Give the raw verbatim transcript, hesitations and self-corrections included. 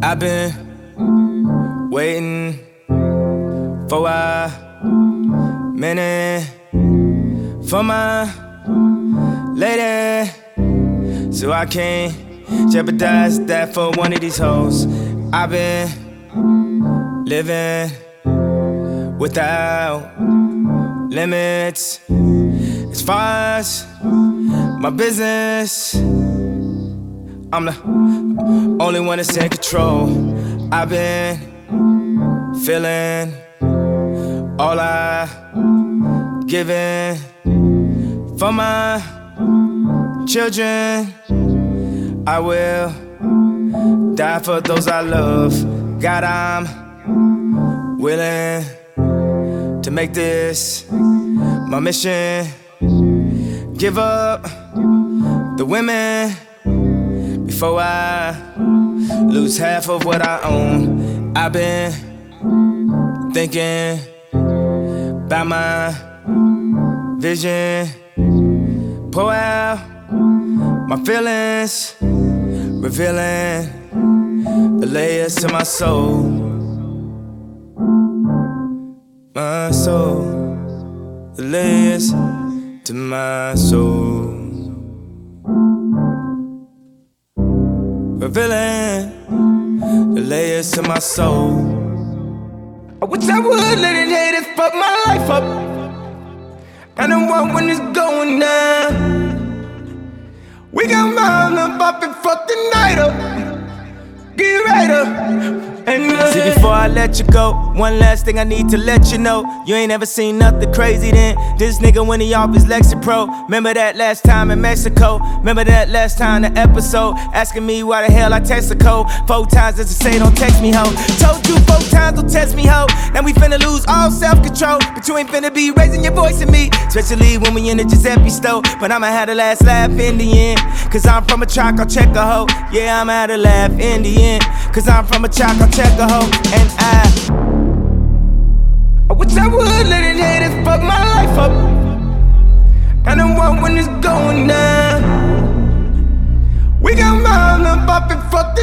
I've been waiting for a minute for my lady, so I can't jeopardize that for one of these hoes. I've been living without limits as far as my business. I'm the only one that's in control. I've been feeling all I given for my children. I will die for those I love. God, I'm willing to make this my mission. Give up the women before I lose half of what I own. I've been thinking about my vision, pour out my feelings, revealing the layers to my soul. My soul, the layers to my soul. Revealing the layers to my soul. I wish I would let it haters fuck my life up. I don't want when it's going down. We got mom up up and fuck the night up. Get right up. And uh, see, before I let you go, one last thing I need to let you know. You ain't ever seen nothing crazy then. This nigga when he off his Lexapro. Remember that last time in Mexico? Remember that last time the episode? Asking me why the hell I text a code four times just to say don't text me, ho. Told you four times don't text me, ho. Now we finna lose all self-control, but you ain't finna be raising your voice at me, especially when we in the Giuseppe store. But I'ma have the last laugh in the end, cause I'm from a track, I'll check a hoe. Yeah, I'ma have the laugh in the end, cause I'm from a track, I'll check a hoe. And I I wish I would let it haters fuck my life up. I don't want when it's going down. We got mom up up and fuck the